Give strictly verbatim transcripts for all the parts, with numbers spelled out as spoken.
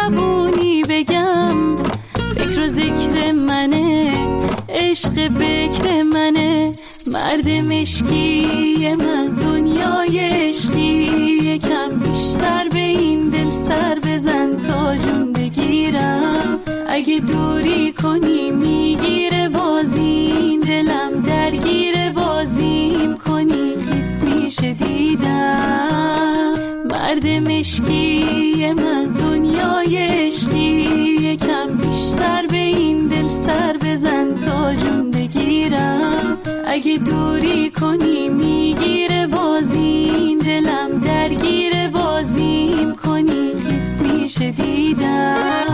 زبونی بگم فکر و ذکر منه، عشق بکر منه، مرد مشکی من، دنیای عشقی. یکم بیشتر به این دل سر بزن تا جون بگیرم، اگه دوری کنی میگیره بازی، دلم درگیر بازیم کنی خیس میشه دیدم. مرد مشکی من، دنیای عشقی. یکم بیشتر به این دل سر بزن تا جون بگیرم، اگه دوری کنی میگیره بازی، دلم درگیر بازیم کنی خیس میشه دیدم.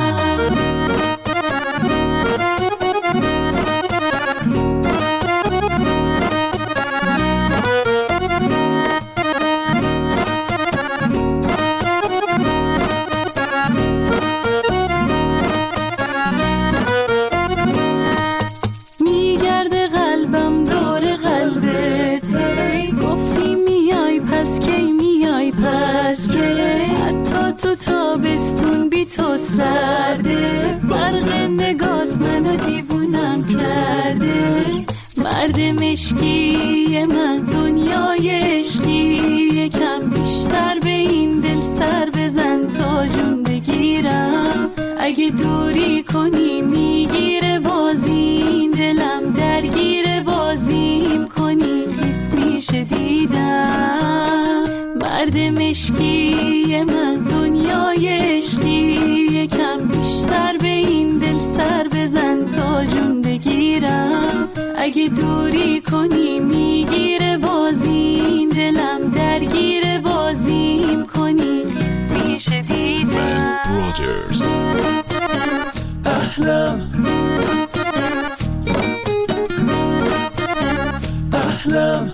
تو تابستون بی تو سرده، برق نگات منو دیوونم کرده. مرد مشکی من، دنیای عشقی. یکم بیشتر به این دل سر بزن تا جون بگیرم، اگه دوری کنی میگیره بازی، دلم درگیر بازیم کنی خیس میشه دیدم. مرد مشکی من، دنیای عشقی. یکم بیشتر به این دل سر بزن تا جون بگیرم، اگه دوری کنی میگیره بازی، دلم درگیر بازیم کنی خیس میشه دیدم. احلام احلام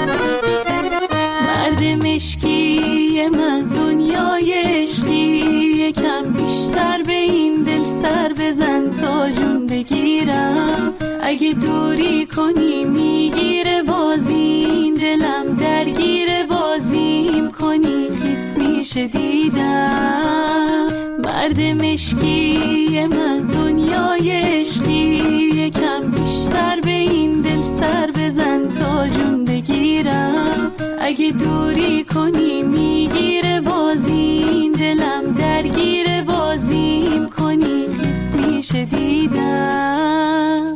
مرد مشکی من، دنیای عشقی. یکم بیشتر به این دل سر بزن تا جون بگیرم، اگه دوری کنی میگیره بازی، دلم درگیر بازیم کنی خیس میشه دیدم. مرد مشکی من، دنیای عشقی. یکم بیشتر به این دل سر بزن تا جون بگیرم، اگه دوری کنی میگیره بازی، دلم درگیر بازیم کنی خیس میشه دیدم.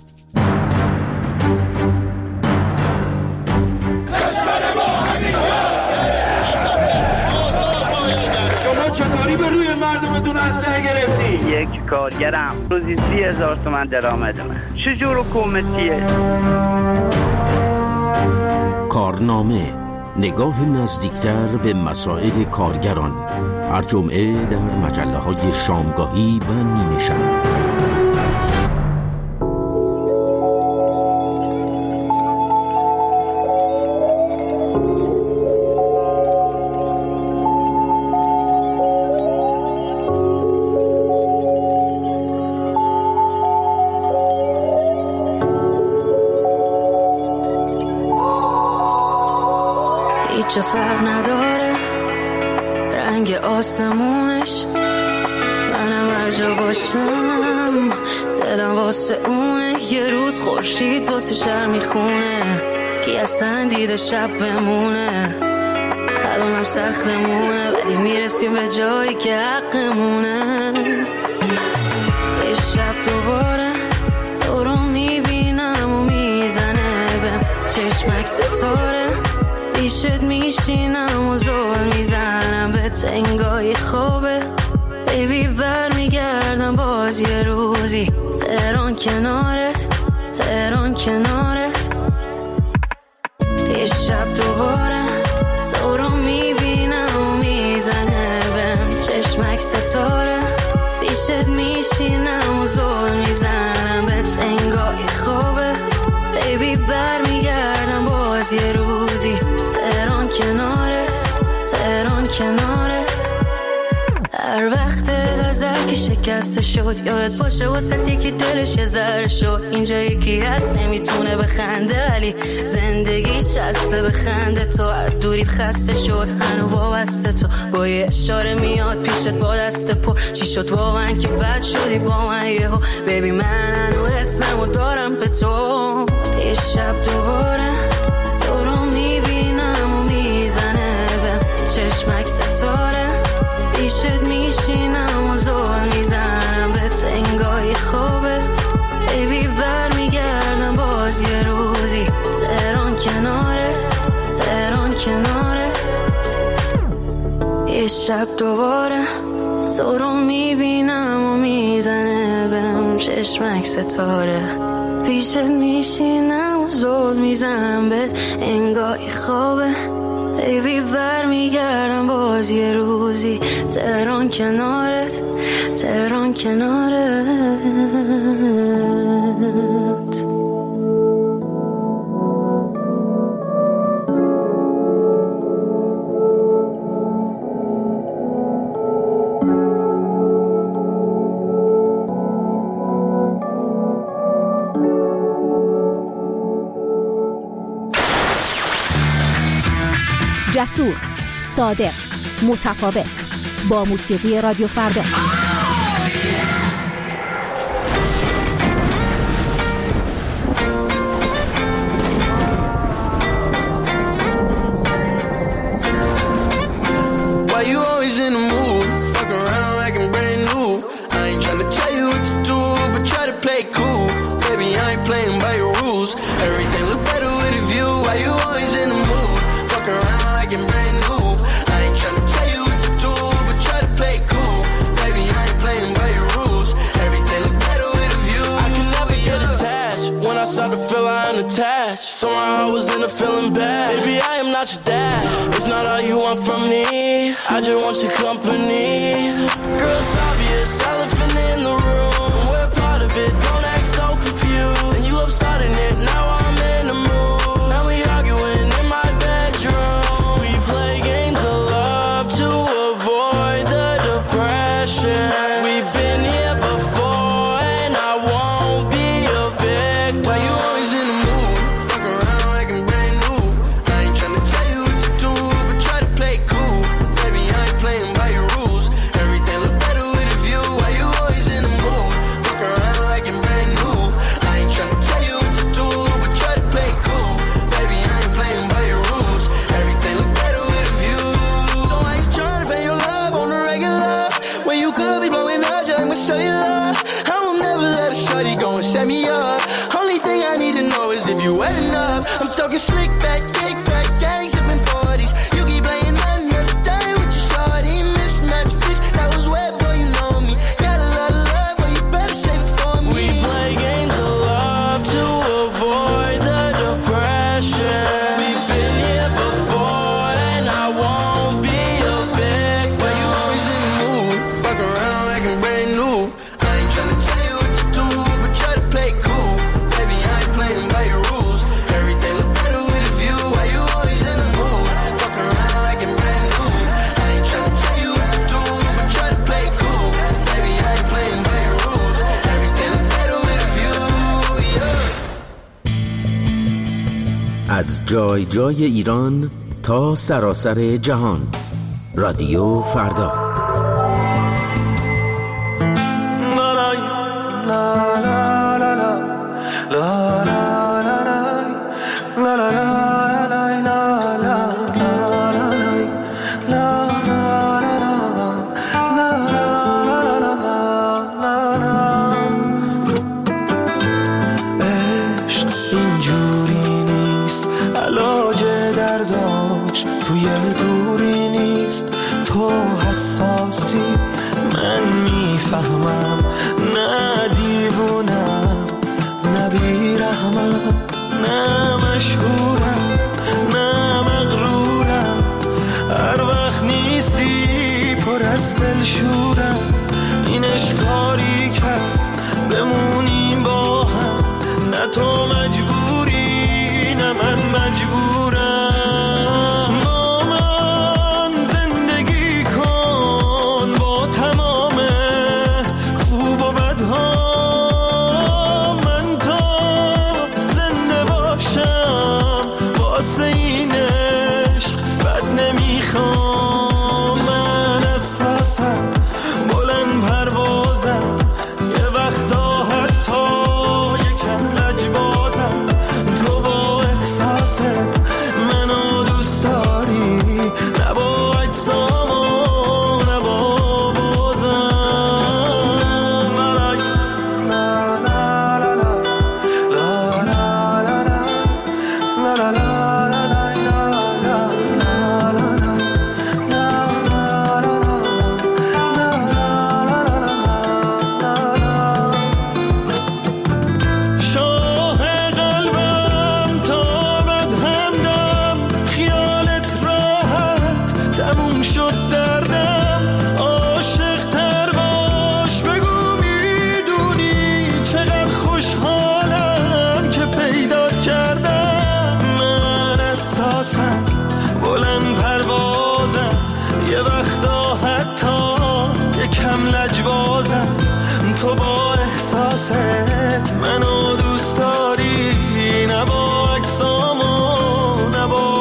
شما چطوری به روی مردمتون اسلحه گرفتی؟ یک کارگرم روزی سی هزار تومن درآمدمه. چجور حکومتیه؟ کارنامه، نگاه نزدیکتر به مسائل کارگران، هر جمعه در مجله های شامگاهی و نیمه شب. هیچ فرق نداره رنگ آسمونش، منم هر جا باشم دلم واسه اونه. یه روز خورشید واسه شهر میخونه، کی اصلا دیده شب بمونه. الانم سختمونه ولی میرسیم به جایی که حقمونه. یه شب دوباره تو رو میبینم و میزنه بهم چشمک ستاره، پیشت میشینم و زول میزنم به تنگای خوبه. بیبی بر میگردم باز یه روزی، تهران کنارت، تهران کنارت. یه شب دوباره تو رو میبینم و میزنه بهم چشمک ستاره، پیشت میشینم و زول میزنم به تنگای خوبه. بیبی بر میگردم باز یه روزی، تهران کنارت، تهران کنارت. هر وقت ازت که شکسته شد، یاد باشه واسه که دلش یه ذره شد. اینجا یکی هست نمیتونه بخنده ولی زندگیش هسته بخنده. تو از دوریت خسته شد هنو وابسته، تو با یه اشاره میاد پیشت با دست پر. چی شد واقعا که بد شدی با من یهو؟ ببین من هنو اسمو دارم به تو. یه شب دوباره تو رو میبینم و میزنه بهم چشمک ستاره، پیشت میشینم و زول میزنم به تنگای خوبت. بیبی بر میگردم باز یه روزی تهران کنارت، تهران کنارت. یه شب دوباره تو رو میبینم و میزنه بهم چشمک ستاره، پیشت میشینم و زول میزنم به انگای خوبه. بیبی بر میگردم باز یه روزی تهران کنارت، تهران کنارت. جسور، صادق، متفاوت، با موسیقی رادیو فردا. Why you always in the mood? Fuck around like I'm brand new. I ain't tryna tell you what to do, but try to play cool. Baby, I ain't playing by your rules. Everything look better with a view. Why you always in the mood? Fuck around like I'm brand new. I ain't tryna tell you what to do, but try to play cool. Baby, I ain't playing by your rules. Everything look better with a view. I can never get attached. When I start to feel I'm attached, somehow I was in a feeling bad. Baby, I am not your dad. It's not all you want from me. I just want your company. Girl, it's obvious, elephant in the room. We're part of it, don't act so confused. And you up starting it, now I'm in the mood. Now we arguing in my bedroom. We play games of love to avoid the depression. We've been here before and I won't be a victim. Why you always in the mood? Fuck around like I'm brand new. I ain't tryna tell you what to do, but try to play cool. Baby, I ain't playing by your rules. Everything look better with a view. Why you always in the mood? Fuck around like I'm brand new. I ain't tryna tell you what to do, but try to play cool. Baby, I ain't playing by your rules. Everything look better with a view. So I ain't tryna pay your love on the regular, when you could be blowing up just like my cellular. I will never let a shawty go and set me up. Only thing I need to know is if you wet enough. I'm talking slick back, kick back, gang sipping forties. You keep playing another day with your shawty. Mismatch fish, that was wet before you know me. Got a lot of love, but you better save it for me. We play games of love to avoid the depression. We've been here before and I won't be a victim. Why you always in the mood? Fuck around like I'm brand new. I ain't tryna tell you what to do, but try to play cool. Baby, I ain't playing by your rules. Everything look better with a view. Why you always in the mood? Fuck around like I'm brand new. I ain't tryna tell you what to do, but try to play cool. Baby, I ain't playing by your rules. Everything look better with a view, yeah. از جای جای ایران تا سراسر جهان، رادیو فردا. عشق اینجوری نیست، علاج درداش توی دوری نیست. تو حساسی من میفهمم، نه دیوونم نه بیرحمم، نه مشهورم نه مغرورم. هر وقت نیستی پر از دلشورم. این عشقاری کرد بمونیم با هم، نه تو مجبوری نه من مجبورم. با من زندگی کن با تمام لجبازم، تو با احساست منو دوست داری، نه با عکسام و نه با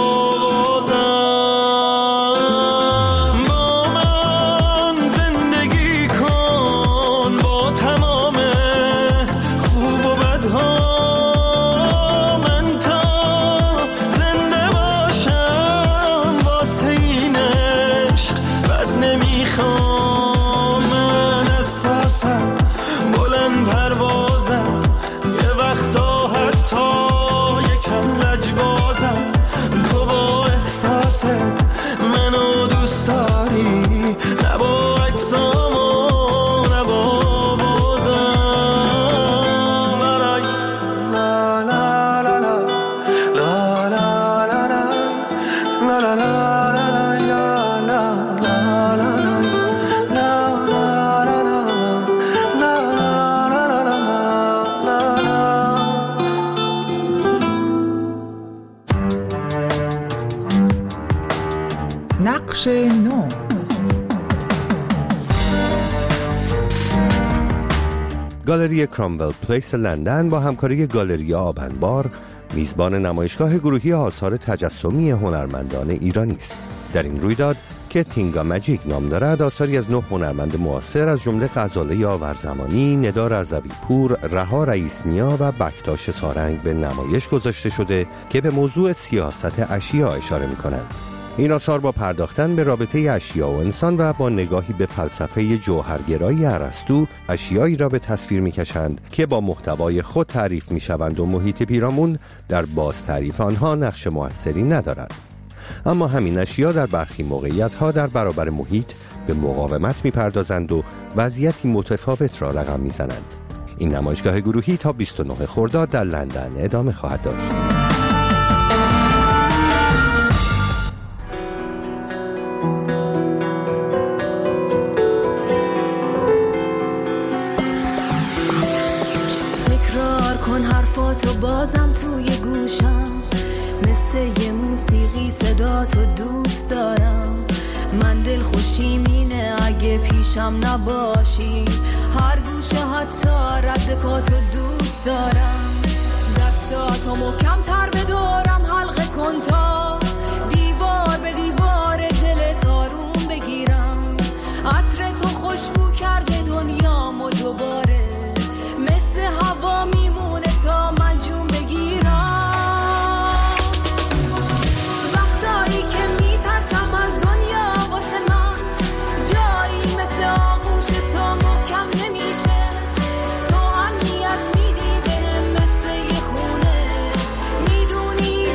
بازم. با من زندگی کن با تمام خوب و بدها، من تا زنده باشم واسه این عشق بد نمیخوام. من احساسم بلند پروازم، یه وقتا حتی یکم لجبازم، تو با احساست منو دوست داری، نه با عکسام و نه با بازم. لا لا لا لا لا لا لا لا لا لا لا نقش نو. گالری کرامول پلیس لندن با همکاری گالری آبنبار میزبان نمایشگاه گروهی آثار تجسمی هنرمندان ایرانی است. در این رویداد که تینگا ماجیک نام دارد، آثاری از نه هنرمند معاصر از جمله غزاله یاورزمانی، ندا رضوی پور، رها رئیس نیا و بکتاش سارنگ به نمایش گذاشته شده که به موضوع سیاست اشیا اشاره می‌کنند. این آثار با پرداختن به رابطه اشیا و انسان و با نگاهی به فلسفه جوهرگرایی ارسطو، اشیایی را به تصویر می‌کشند که با محتوای خود تعریف می‌شوند و محیط پیرامون در باز تعریف آنها نقش موثری ندارد. اما همین اشیا در برخی موقعیت‌ها در برابر محیط به مقاومت می‌پردازند و وضعیتی متفاوت را رقم می‌زنند. این نمایشگاه گروهی تا بیست و نه خرداد در لندن ادامه خواهد داشت. بازم توی گوشم مثل یه موسیقی صدا تو دوست دارم. من دل خوشیم اینه اگه پیشم نباشی، هر گوشه حتی رد پا تو دوست دارم. دستاتو محکم تر به دورم حلقه کن تا دیوار به دیوار دل تارون بگیرم. عطر تو خوشبو کرده دنیامو دوباره، مثل هوا میمونه تا من جون بگیرم. وقتایی که میترسم از دنیا واسه من جایی مثل آغوش تو محکم نمیشه. تو امنیت میدی بهم مثل یه خونه، میدونی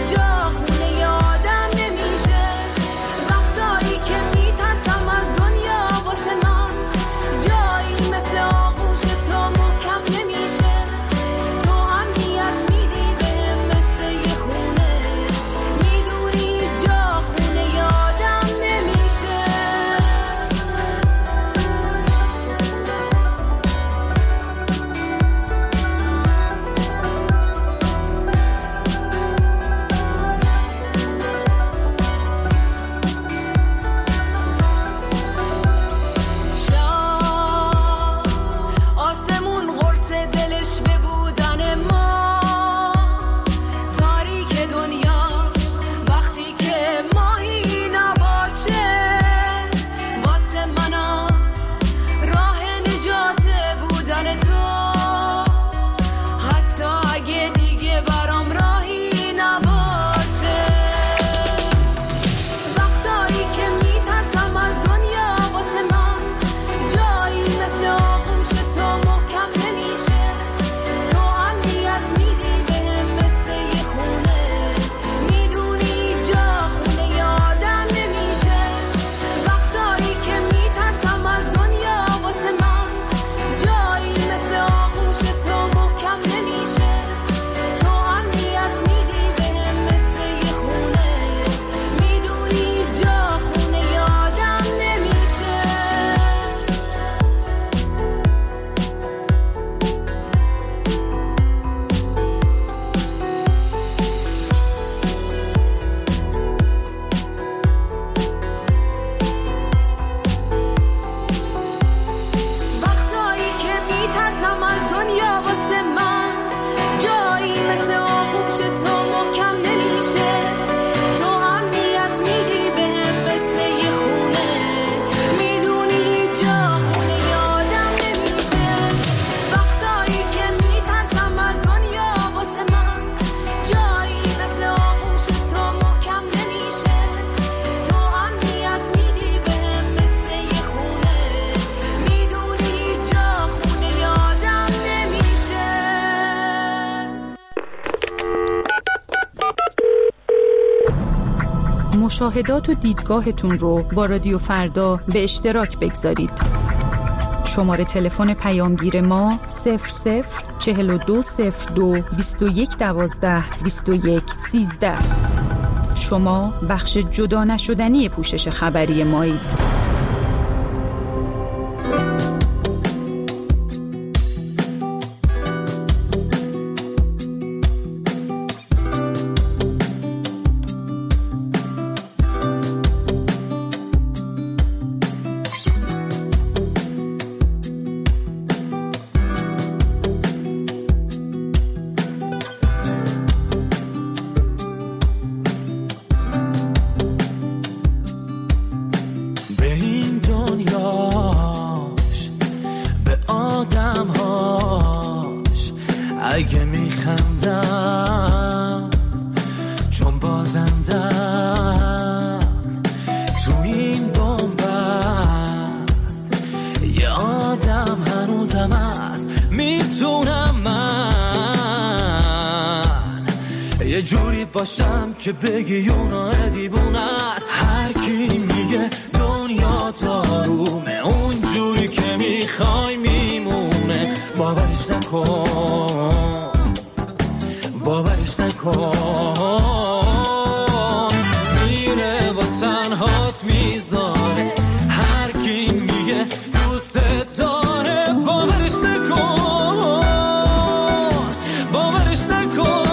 واسه من جایی مثل آغوش تو محکم نمیشه. تو امنیت میدی بهم مثل یه خونه، میدونی جا خونه یادم نمیشه. وقتایی که میترسم از دنیا واسه من جایی مثل آغوش تو محکم نمیشه. تو امنیت میدی بهم مثل یه خونه، میدونی جا خونه یادم نمیشه. مشاهدات و دیدگاهتون رو با رادیو فردا به اشتراک بگذارید. شماره تلفن پیامگیر ما صفر صفر چهل و دو صفر دو بیست و یک دوازده بیست و یک سیزده. شما بخش جدا نشدنی پوشش خبری مایید. به این دنیاش به آدمهاش اگه میخندم چون بازندم تو این بنبست یه آدم هنوزم هست. میتونم من یه جوری باشم که بگی اونا دیوونه است. هر کی میگه دنیا تارومه اون جوری که میخوای میمونه، باورش نکن باورش نکن. میره و تنهات میذاره. هر کی میگه دوست داره باورش نکن باورش نکن.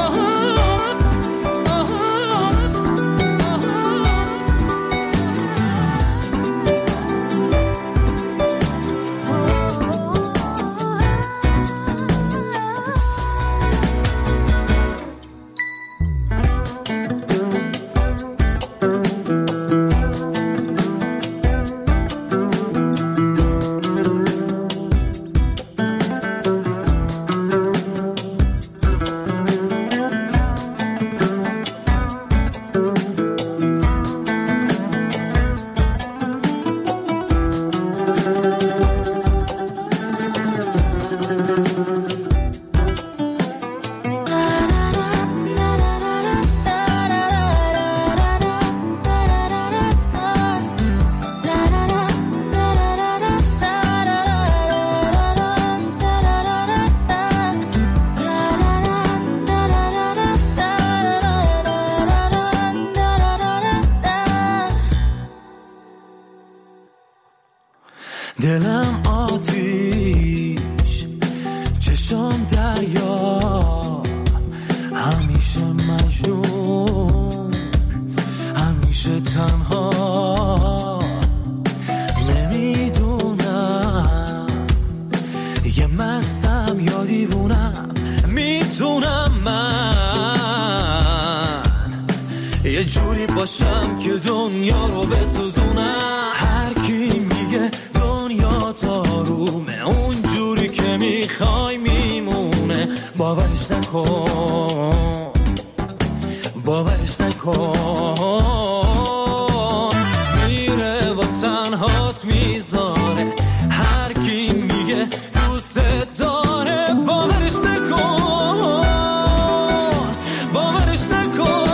دلم آتیش چشم دریا، همیشه مجنون همیشه تنها. نمیدونم یه مستم یا دیوونم، میتونم من یه جوری باشم که دنیا رو بسوزونم. هر کی میگه دنیا تارومه اون جوری که میخوای میمونه، باورش نکن باورش نکن. میره و تنهات میذاره. هر کی میگه دوست داره باورش نکن باورش نکن.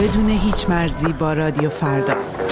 بدون هیچ مرزی با رادیو فردا.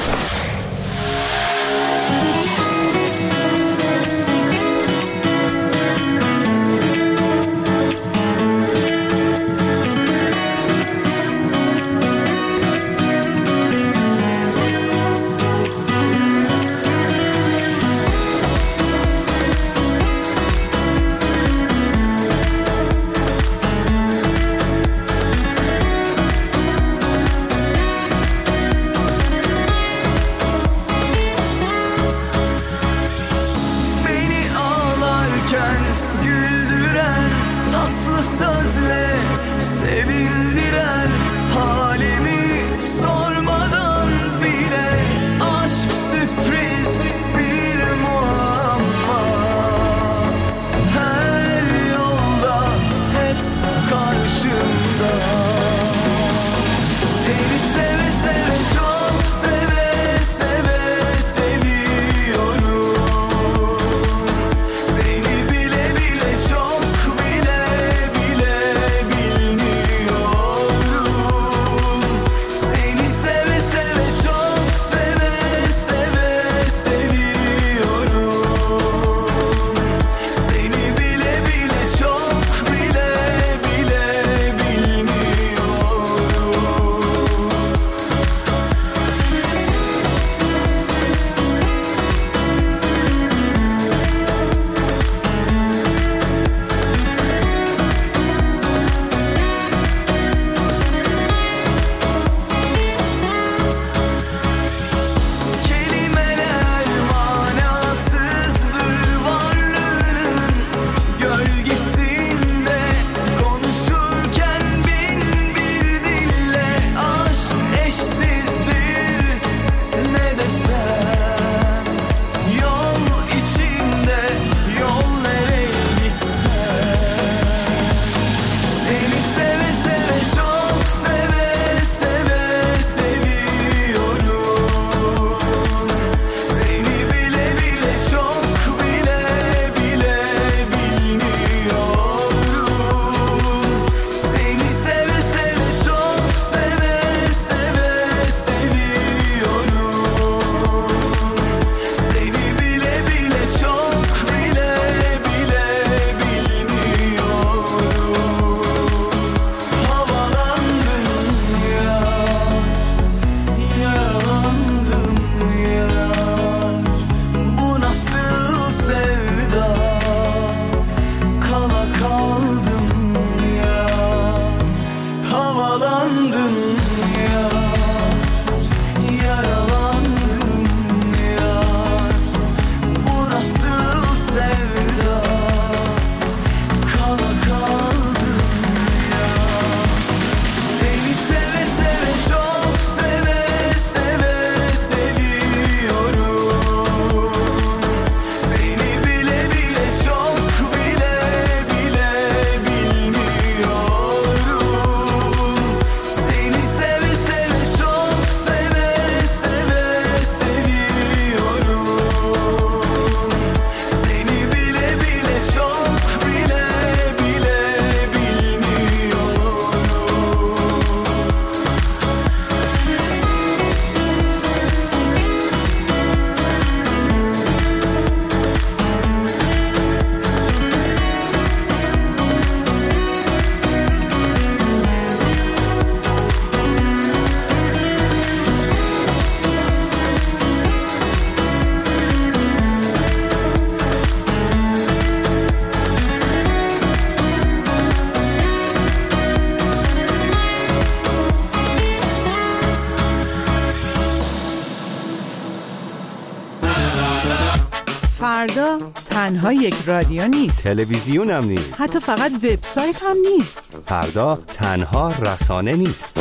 فردا تنها یک رادیو نیست، تلویزیون هم نیست، حتی فقط وبسایت هم نیست. فردا تنها رسانه نیست.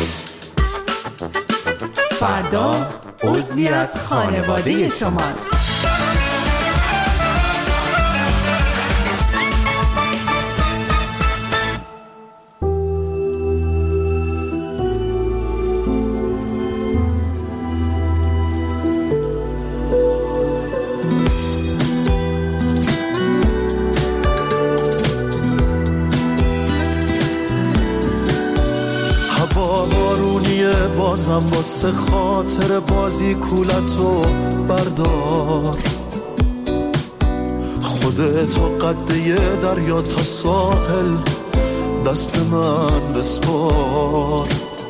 فردا عضوی از خانواده شماست. هوا بارون بارونیه بازم واسه خاطر بازی کولتو بردار، خودتو قد یه دریا تا ساحل دست من بسپار.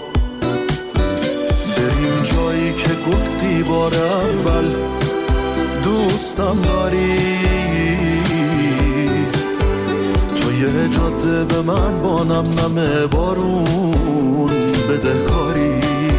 بریم جایی که گفتی بار اول دوستم داری، تو یه جاده به من با نم نم بارون بدهکاری.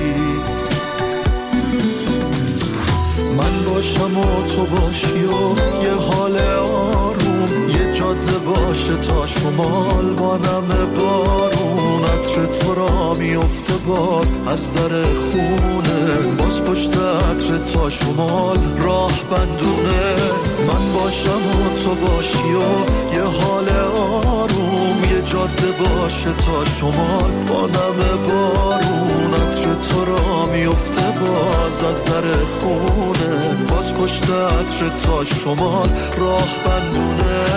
من باشم و تو باشی و یه حال آروم، یه جاده باشه تا شمال با نم بارون. عطر تو را میفته باز از در خونه، باز پشت عطر تا شمال راه بندونه. من باشم و تو باشی و یه حال آروم، یه جاده باشه تا شمال با نم بارون. عطر تو را میفته باز از در خونه، باز پشت عطر تا شمال راه بندونه.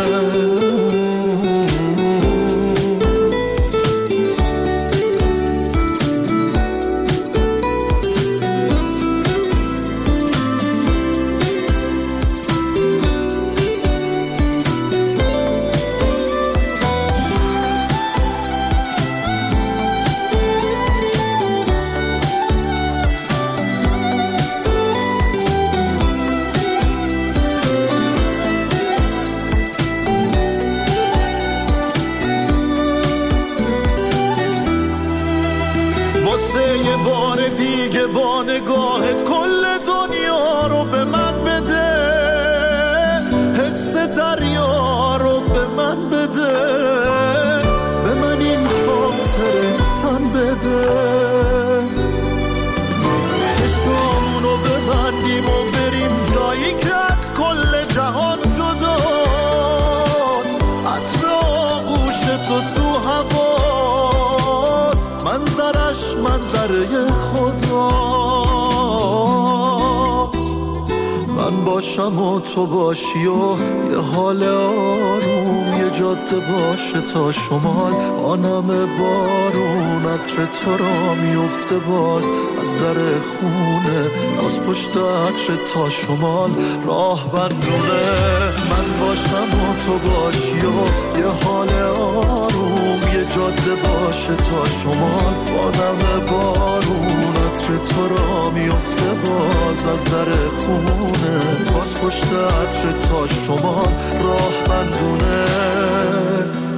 نگاهت کل دنیا رو به من بده، حس دریا رو به من بده، به من این خاطره تن بده. چشامونو ببندیم و بریم جایی که از کل جهان جداست. عطر آغوش تو تو هواست، منظرش منظره خداست. من باشم و تو باشی و یه حال آروم، یه جاده باشه تا شمال آنم بارون. عطر تو را میفته باز از در خونه، باز پشت عطر تا شمال راه بندونه. من باشم و تو باشی و یه حال آروم، یه جاده باشه تا شمال آنم بارون. عطر تو را میفته باز از در خونه، باز پشت عطر تا شمال راه بندونه.